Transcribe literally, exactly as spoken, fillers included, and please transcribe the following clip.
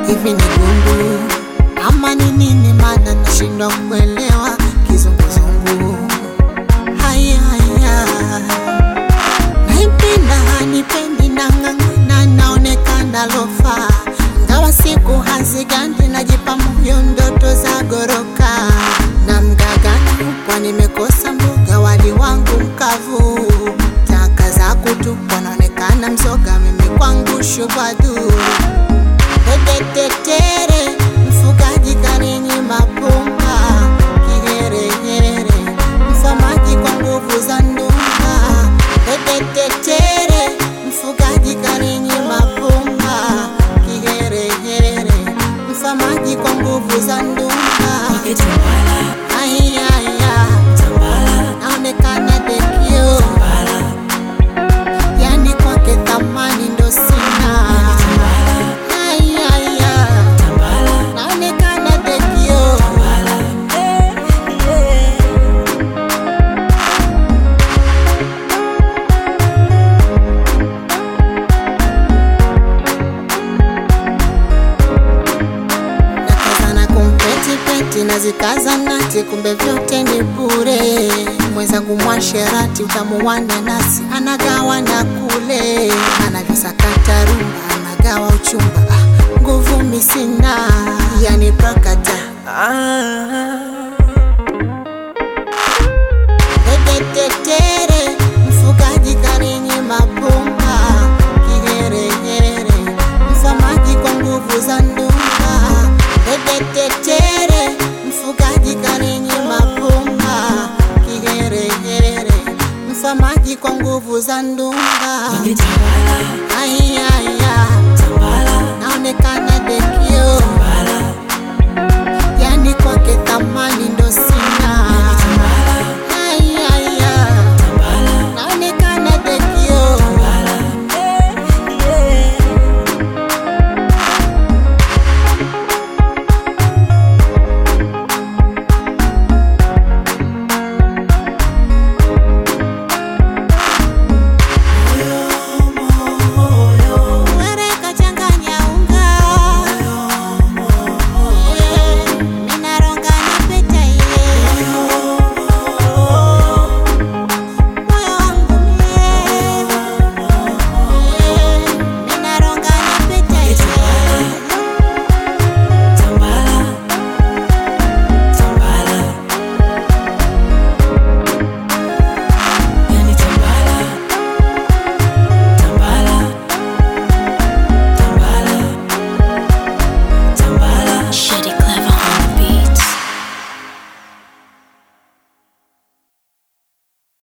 Hivi ni gundu ama ni nini, maana nashindwa kuelewa kizunguzungu. Haya haya, naipenda hanipendi, nang'ang'ana naonekana lofa, ngawa siku hazigandi, najipa moyo ndoto za goroka. Na mgagani kwa nimekosa mboga, wali wangu mkavu, taka za kutupwa naonekana mzoga, mimi kwangu shubadu. Tetetere, mfugaji kaninyima pumba, kiherehere, mfamaji kwa nguvu za ndumba. Tetetere, mfugaji kaninyima pumba, kiherehere, mfamaji kwa nguvu za ndumba. Ai ai ai, naonekana dekio, yani kwake thamani ndo sina. Nazikaza nati kumbe vyote ni bure. Mwenzangu mwasherati utamu wa nanasi, anagawa na kule, anavyosakata rumba anagawa uchumba. Ah, nguvu misina, yani prakata. ah. Tetetere, mfugaji kaninyima pumba, kiherehere, mfamaji kwa nguvu za ndumba. Tetetere, mfugaji kaninyima pumba, kiherehere, mfamaji kwa nguvu za ndumba.